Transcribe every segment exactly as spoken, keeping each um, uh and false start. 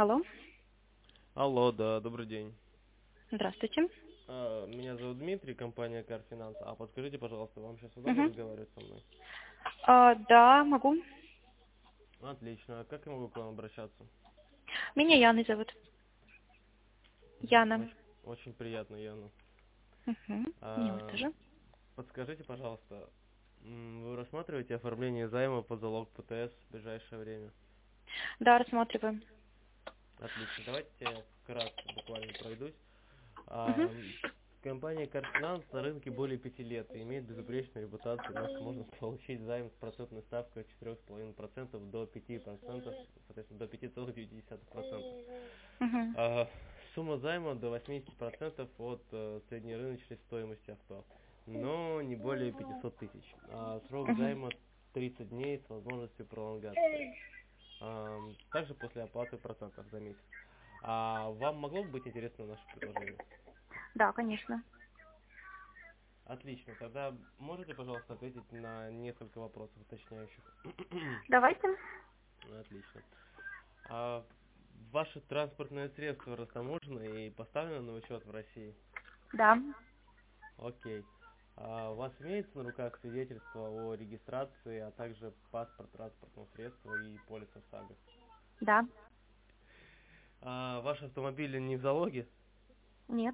Алло, Алло, да, добрый день. здравствуйте. А, Меня зовут Дмитрий, компания Car Finance. А подскажите, пожалуйста, вам сейчас удобно Мгм. разговаривать со мной? А, да, могу. Отлично. А как я могу к вам обращаться? Меня Яной зовут. Яна. Очень, очень приятно, Яна. Угу. Меня вот А, тоже. Подскажите, пожалуйста, м, вы рассматриваете оформление займа под залог ПТС в ближайшее время? Да, рассматриваем. Отлично. Давайте вкратце буквально пройдусь. Угу. А, Компания Car Finance на рынке более пяти лет и имеет безупречную репутацию. У нас можно получить займ с процентной ставкой от четырех с половиной процентов до пяти процентов, соответственно, до пяти целых девяти десятых процента. Угу. А, Сумма займа до восьмидесяти процентов от э, среднерыночной стоимости авто, но не более пятисот тысяч. А срок Угу. займа тридцать дней с возможностью пролонгации. Ам, Также после оплаты процентов за месяц. А вам могло бы быть интересно наше предложение? Да, конечно. Отлично. Тогда можете, пожалуйста, ответить на несколько вопросов уточняющих? Давайте. Отлично. А ваше транспортное средство растаможено и поставлено на учет в России? Да. Окей. А у вас имеется на руках свидетельство о регистрации, а также паспорт транспортного средства и полис ОСАГО? Да. А ваш автомобиль не в залоге? Нет.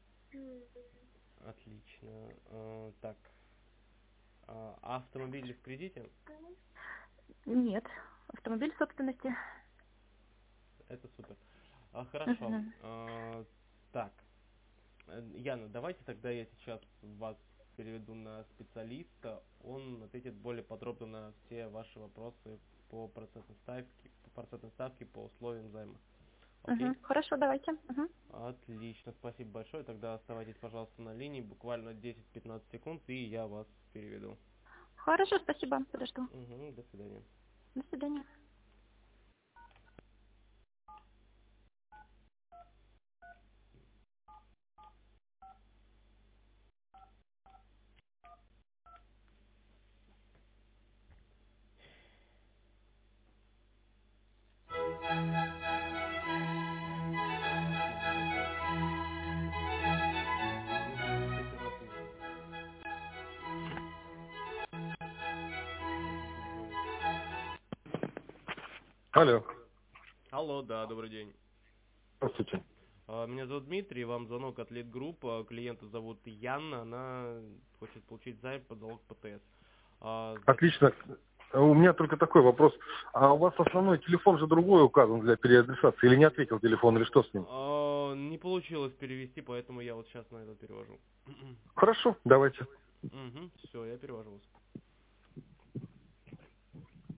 Отлично. А, так. А а автомобиль в кредите? Нет. Автомобиль собственности. Это супер. А, хорошо. Угу. А, так. Э, Яна, давайте тогда я сейчас вас переведу на специалиста. Он ответит более подробно на все ваши вопросы по процентной ставке, по процентной ставке, по условиям займа. Угу. Окей? Хорошо, давайте. Угу. Отлично, спасибо большое. Тогда оставайтесь, пожалуйста, на линии буквально десять-пятнадцать секунд, и я вас переведу. Хорошо, спасибо. Подожду. Угу, до свидания. До свидания. десять-пятнадцать тысяч. Сейчас перезвоню. Алло, Алло, да, добрый день. здравствуйте. А, Меня зовут Дмитрий, вам звонок от Литгрупп, а, клиента зовут Яна, она хочет получить займ под залог ПТС. А, за- Отлично. У меня только такой вопрос. А у вас основной телефон же другой указан для переадресации? Или не ответил телефон, или что с ним? а, Не получилось перевести, поэтому я вот сейчас на это перевожу. Хорошо, давайте. Угу, все, я перевожу вас.